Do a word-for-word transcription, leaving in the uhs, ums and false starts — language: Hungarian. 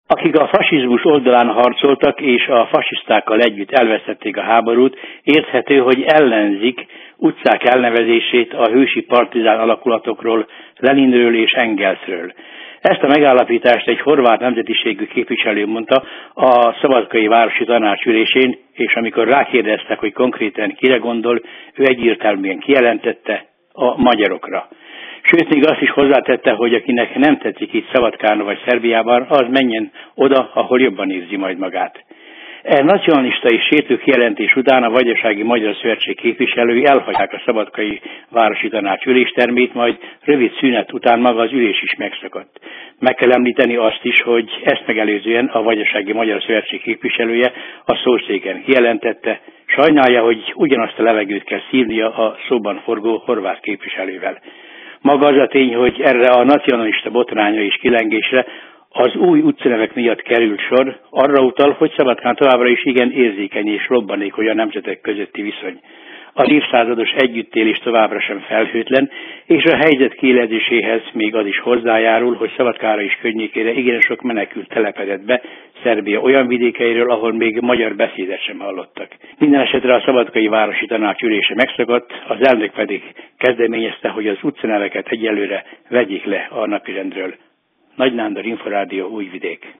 Akik a fasizmus oldalán harcoltak és a fasisztákkal együtt elvesztették a háborút, érthető, hogy ellenzik utcák elnevezését a hősi partizán alakulatokról, Leninről és Engelsről. Ezt a megállapítást egy horvát nemzetiségű képviselő mondta a Szabadkai Városi Tanács ülésén, és amikor rákérdeztek, hogy konkrétan kire gondol, ő egyértelműen kijelentette: a magyarokra. Sőt, még azt is hozzátette, hogy akinek nem tetszik itt Szabadkán vagy Szerbiában, az menjen oda, ahol jobban érzi majd magát. E nacionalista és sértő kijelentés után a Vajdasági Magyar Szövetség képviselői elhagyták a Szabadkai Városi Tanács üléstermét, majd rövid szünet után maga az ülés is megszakadt. Meg kell említeni azt is, hogy ezt megelőzően a Vajdasági Magyar Szövetség képviselője a szószéken kijelentette, sajnálja, hogy ugyanazt a levegőt kell szívnia a szóban forgó horvát képviselővel. Maga az a tény, hogy erre a nacionalista botrányra és kilengésre az új utcanevek miatt került sor, arra utal, hogy Szabadkán továbbra is igen érzékeny és robbanékony a nemzetek közötti viszony. Az évszázados együttélés továbbra sem felhőtlen, és a helyzet kiélezéséhez még az is hozzájárul, hogy Szabadkára és környékére igen sok menekült telepedett be Szerbia olyan vidékeiről, ahol még magyar beszédet sem hallottak. Minden esetre a Szabadkai Városi Tanács ülése megszakadt, az elnök pedig kezdeményezte, hogy az utcaneveket egyelőre vegyék le a napirendről. Nagy Nándor, Inforádió, Újvidék.